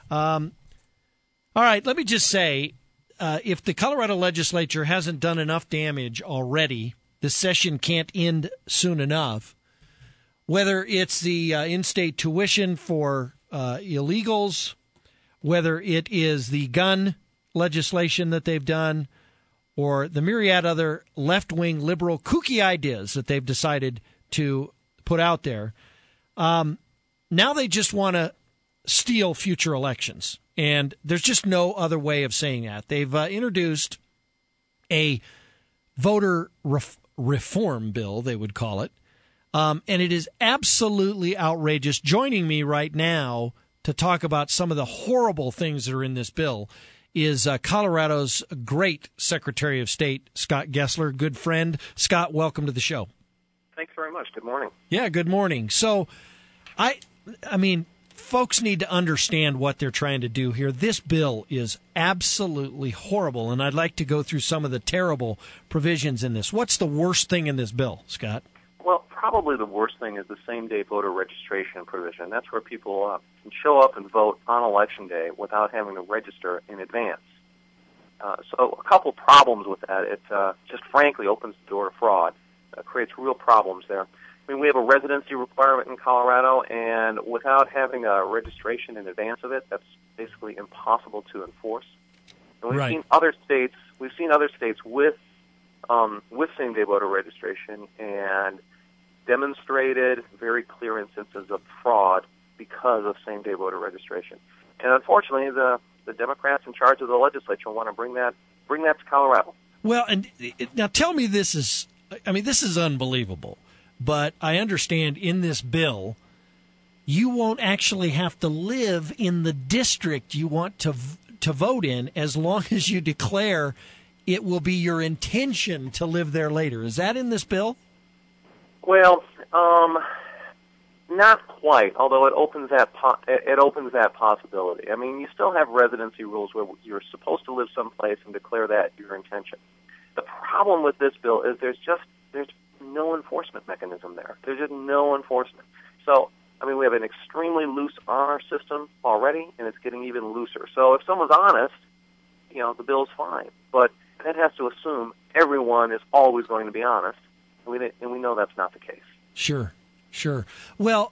All right, let me just say, if the Colorado legislature hasn't done enough damage already, the session can't end soon enough. Whether it's the in-state tuition for illegals, whether it is the gun legislation that they've done, or the myriad other left-wing liberal kooky ideas that they've decided to put out there, now they just want to steal future elections. And there's just no other way of saying that. They've introduced a voter reform bill, they would call it, and it is absolutely outrageous. Joining me right now to talk about some of the horrible things that are in this bill is Colorado's great Secretary of State, Scott Gessler, good friend. Scott, welcome to the show. Thanks very much. Good morning. Yeah, good morning. So, I mean, folks need to understand what they're trying to do here. This bill is absolutely horrible, and I'd like to go through some of the terrible provisions in this. What's the worst thing in this bill, Scott? Well, probably the worst thing is the same-day voter registration provision. That's where people can show up and vote on Election Day without having to register in advance. So a couple problems with that. It just frankly opens the door to fraud, creates real problems there. I mean, we have a residency requirement in Colorado, and without having a registration in advance of it, that's basically impossible to enforce. And we've seen other states with same-day voter registration and demonstrated very clear instances of fraud because of same-day voter registration. And unfortunately, the Democrats in charge of the legislature want to bring that to Colorado. Well, and now tell me this is unbelievable. But I understand in this bill, you won't actually have to live in the district you want to vote in as long as you declare it will be your intention to live there later. Is that in this bill? Well, not quite. Although it opens that possibility. I mean, you still have residency rules where you're supposed to live someplace and declare that your intention. The problem with this bill is there's no enforcement mechanism there. There's just no enforcement. So, I mean, we have an extremely loose honor system already, and it's getting even looser. So if someone's honest, the bill's fine. But that has to assume everyone is always going to be honest, and we know that's not the case. Sure. Well,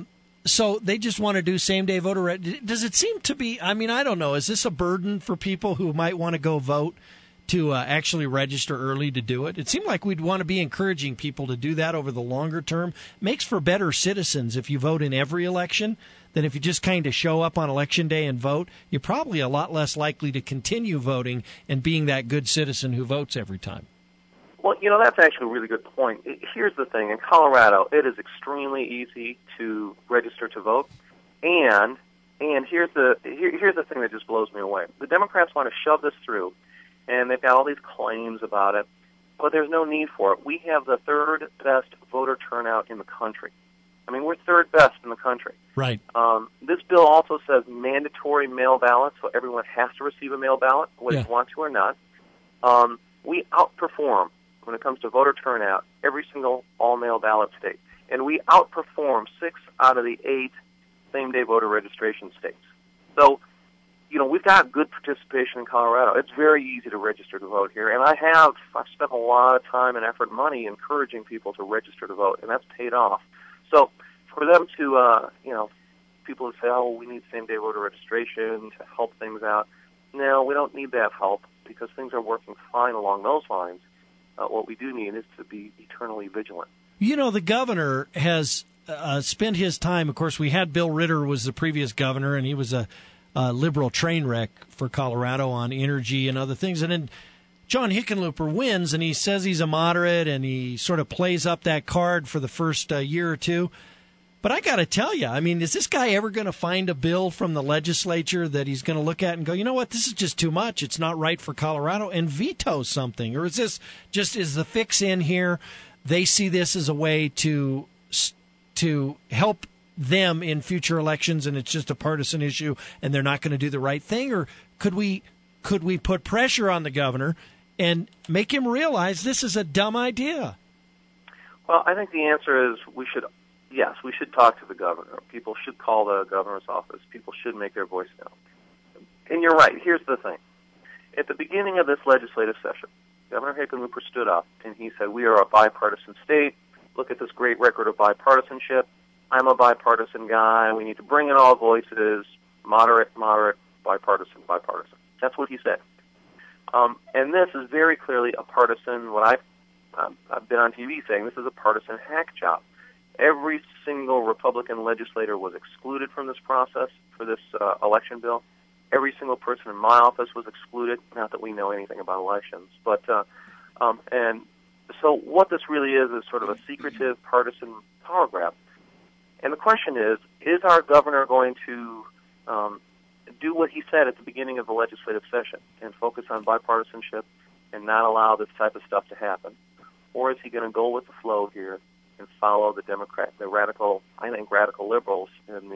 so they just want to do same-day voter. Does it seem to be, I mean, I don't know, is this a burden for people who might want to go vote to actually register early to do it? It seemed like we'd want to be encouraging people to do that over the longer term. Makes for better citizens if you vote in every election than if you just kind of show up on Election Day and vote. You're probably a lot less likely to continue voting and being that good citizen who votes every time. Well, that's actually a really good point. Here's the thing. In Colorado, it is extremely easy to register to vote. And here's the thing that just blows me away. The Democrats want to shove this through, and they've got all these claims about it, but there's no need for it. We have the third best voter turnout in the country. I mean, we're third best in the country. Right. This bill also says mandatory mail ballots, so everyone has to receive a mail ballot, whether you want to or not. We outperform, when it comes to voter turnout, every single all-mail ballot state. And we outperform 6 out of the 8 same-day voter registration states. So, we've got good participation in Colorado. It's very easy to register to vote here, and I've spent a lot of time and effort and money encouraging people to register to vote, and that's paid off. So for them to, people who say, we need same-day voter registration to help things out, no, we don't need that help because things are working fine along those lines. What we do need is to be eternally vigilant. The governor has spent his time, of course, we had Bill Ritter was the previous governor, and he was a liberal train wreck for Colorado on energy and other things. And then John Hickenlooper wins, and he says he's a moderate, and he sort of plays up that card for the first year or two. But I got to tell you, I mean, is this guy ever going to find a bill from the legislature that he's going to look at and go, you know what, this is just too much, it's not right for Colorado, and veto something? Or is this just, is the fix in here, they see this as a way to help them in future elections, and it's just a partisan issue, and they're not going to do the right thing? Or could we put pressure on the governor and make him realize this is a dumb idea? Well, I think the answer is we should yes, we should talk to the governor. People should call the governor's office. People should make their voice known. And you're right. Here's the thing. At the beginning of this legislative session, Governor Hickenlooper stood up and he said, we are a bipartisan state. Look at this great record of bipartisanship. I'm a bipartisan guy. We need to bring in all voices, moderate, bipartisan. That's what he said. And this is very clearly a partisan, what I've been on TV saying, this is a partisan hack job. Every single Republican legislator was excluded from this process for this election bill. Every single person in my office was excluded, not that we know anything about elections. But and so what this really is sort of a secretive partisan power grab. And the question is our governor going to do what he said at the beginning of the legislative session and focus on bipartisanship and not allow this type of stuff to happen? Or is he going to go with the flow here and follow the radical liberals in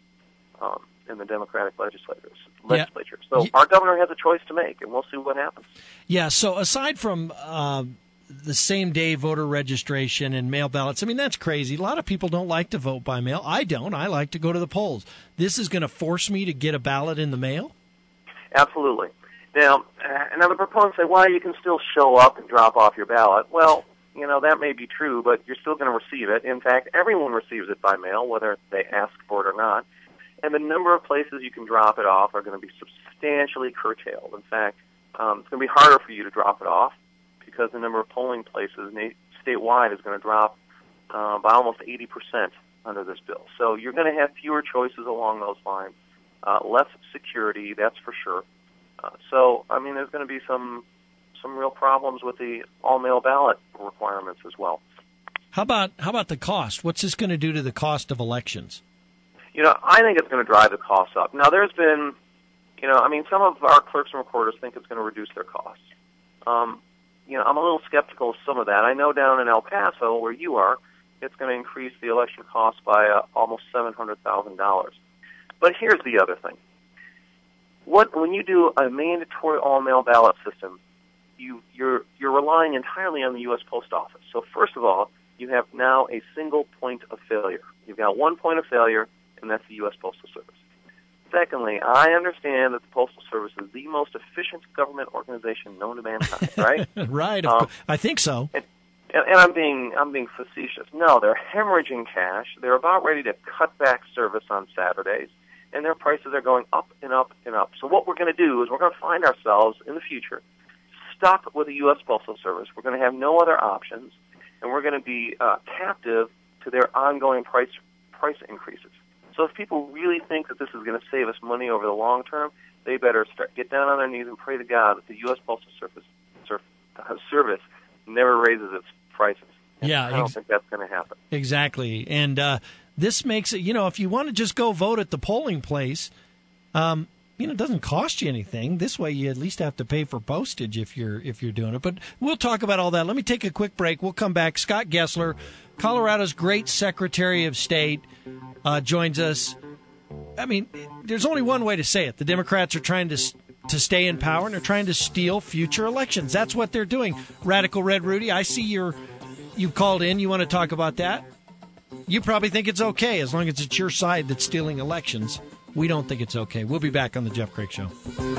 the Democratic legislature? Yeah. So our governor has a choice to make, and we'll see what happens. Yeah, so aside from the same-day voter registration and mail ballots, I mean, that's crazy. A lot of people don't like to vote by mail. I don't. I like to go to the polls. This is going to force me to get a ballot in the mail? Absolutely. Now the proponents say, well, you can still show up and drop off your ballot. Well, that may be true, but you're still going to receive it. In fact, everyone receives it by mail, whether they ask for it or not. And the number of places you can drop it off are going to be substantially curtailed. In fact, it's going to be harder for you to drop it off because the number of polling places statewide is going to drop by almost 80% under this bill. So you're going to have fewer choices along those lines, less security, that's for sure. There's going to be some real problems with the all-mail ballot requirements as well. How about the cost? What's this going to do to the cost of elections? I think it's going to drive the costs up. Now, there's been, some of our clerks and recorders think it's going to reduce their costs. I'm a little skeptical of some of that. I know down in El Paso, where you are, it's going to increase the election costs by almost $700,000. But here's the other thing. When you do a mandatory all-mail ballot system, you're relying entirely on the U.S. Post Office. So first of all, you have now a single point of failure. You've got one point of failure, and that's the U.S. Postal Service. Secondly, I understand that the Postal Service is the most efficient government organization known to mankind, right? Right. I think so. And I'm being facetious. No, they're hemorrhaging cash. They're about ready to cut back service on Saturdays, and their prices are going up and up and up. So what we're going to do is we're going to find ourselves in the future stuck with the U.S. Postal Service. We're going to have no other options, and we're going to be captive to their ongoing price increases. So if people really think that this is going to save us money over the long term, they better get down on their knees and pray to God that the U.S. Postal Service never raises its prices. Yeah, I don't think that's going to happen. Exactly. And this makes it, if you want to just go vote at the polling place, it doesn't cost you anything. This way you at least have to pay for postage if you're doing it. But we'll talk about all that. Let me take a quick break. We'll come back. Scott Gessler, Colorado's great Secretary of State, joins us. I mean, there's only one way to say it. The Democrats are trying to stay in power, and they're trying to steal future elections. That's what they're doing. Radical Red Rudy, I see you've called in. You want to talk about that? You probably think it's okay as long as it's your side that's stealing elections. We don't think it's okay. We'll be back on the Jeff Craig Show.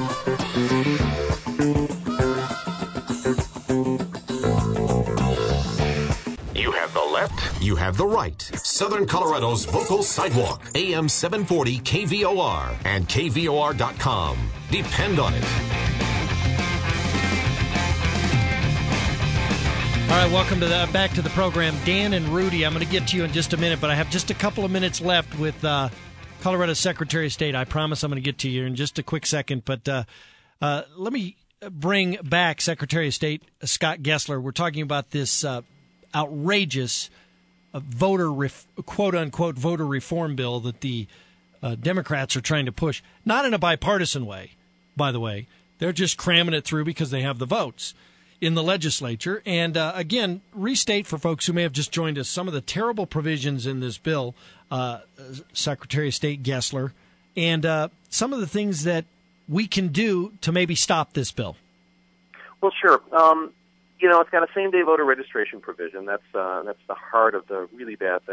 You have the left, you have the right. Southern Colorado's vocal sidewalk. AM 740 KVOR and KVOR.com. Depend on it. All right, welcome to back to the program. Dan and Rudy, I'm going to get to you in just a minute, but I have just a couple of minutes left with Colorado Secretary of State. I promise I'm going to get to you in just a quick second, but let me bring back Secretary of State Scott Gessler. We're talking about this outrageous quote-unquote voter reform bill that the Democrats are trying to push. Not in a bipartisan way, by the way. They're just cramming it through because they have the votes in the legislature. And again, restate for folks who may have just joined us some of the terrible provisions in this bill, Secretary of State Gessler, and some of the things that we can do to maybe stop this bill. Well, sure. It's got a same-day voter registration provision. That's the heart of the really bad thing.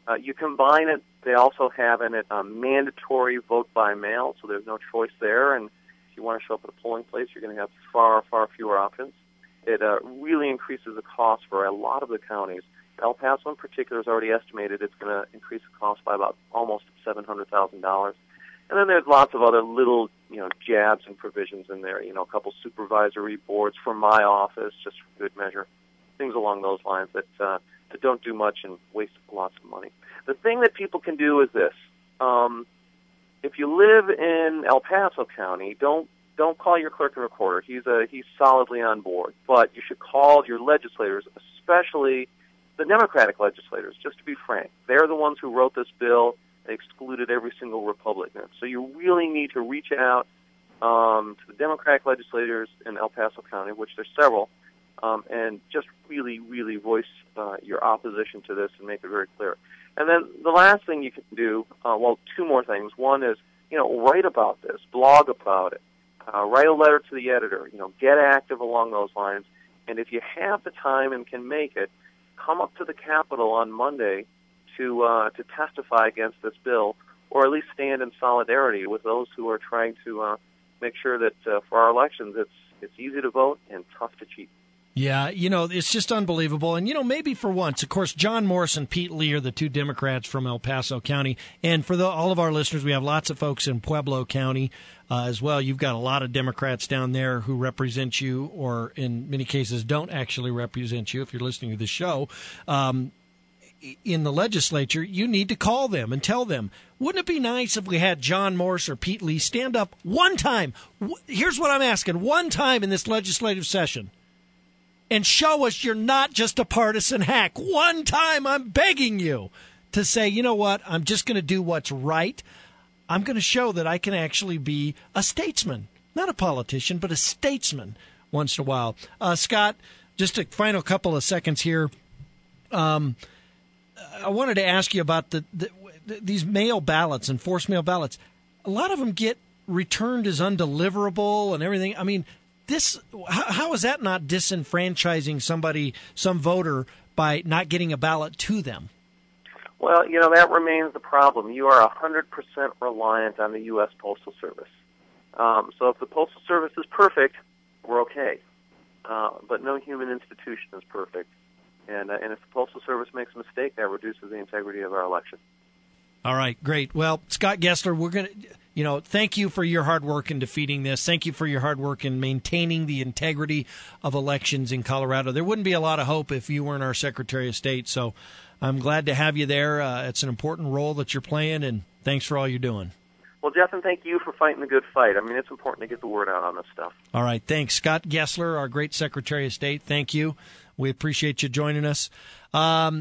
You combine it, they also have in it a mandatory vote by mail, so there's no choice there. And if you want to show up at a polling place, you're going to have far, far fewer options. It really increases the cost for a lot of the counties. El Paso in particular has already estimated it's going to increase the cost by about almost $700,000. And then there's lots of other little, jabs and provisions in there, a couple supervisory boards for my office, just for good measure, things along those lines that don't do much and waste lots of money. The thing that people can do is this. If you live in El Paso County, don't call your clerk and recorder. He's solidly on board. But you should call your legislators, especially the Democratic legislators, just to be frank. They're the ones who wrote this bill. They excluded every single Republican. So you really need to reach out to the Democratic legislators in El Paso County, which there's several, and just really, really voice your opposition to this and make it very clear. And then the last thing you can do, two more things. One is, write about this, blog about it, write a letter to the editor, get active along those lines. And if you have the time and can make it, come up to the Capitol on Monday to testify against this bill, or at least stand in solidarity with those who are trying to make sure that for our elections it's easy to vote and tough to cheat. Yeah, it's just unbelievable. And, maybe for once, of course, John Morse and Pete Lee are the two Democrats from El Paso County. And for all of our listeners, we have lots of folks in Pueblo County as well. You've got a lot of Democrats down there who represent you, or in many cases don't actually represent you if you're listening to the show. In the legislature, you need to call them and tell them, wouldn't it be nice if we had John Morse or Pete Lee stand up one time? Here's what I'm asking, one time in this legislative session, and show us you're not just a partisan hack. One time, I'm begging you to say, you know what, I'm just going to do what's right. I'm going to show that I can actually be a statesman, not a politician, but a statesman once in a while. Scott, just a final couple of seconds here. I wanted to ask you about these mail ballots and forced mail ballots. A lot of them get returned as undeliverable and everything. I mean, how is that not disenfranchising some voter by not getting a ballot to them? Well, that remains the problem. You are 100% reliant on the U.S. Postal Service. So if the Postal Service is perfect, we're okay. But no human institution is perfect. And if the Postal Service makes a mistake, that reduces the integrity of our election. All right, great. Well, Scott Gessler, we're going to, thank you for your hard work in defeating this. Thank you for your hard work in maintaining the integrity of elections in Colorado. There wouldn't be a lot of hope if you weren't our Secretary of State. So I'm glad to have you there. It's an important role that you're playing, and thanks for all you're doing. Well, Jeff, and thank you for fighting the good fight. I mean, it's important to get the word out on this stuff. All right, thanks. Scott Gessler, our great Secretary of State, thank you. We appreciate you joining us.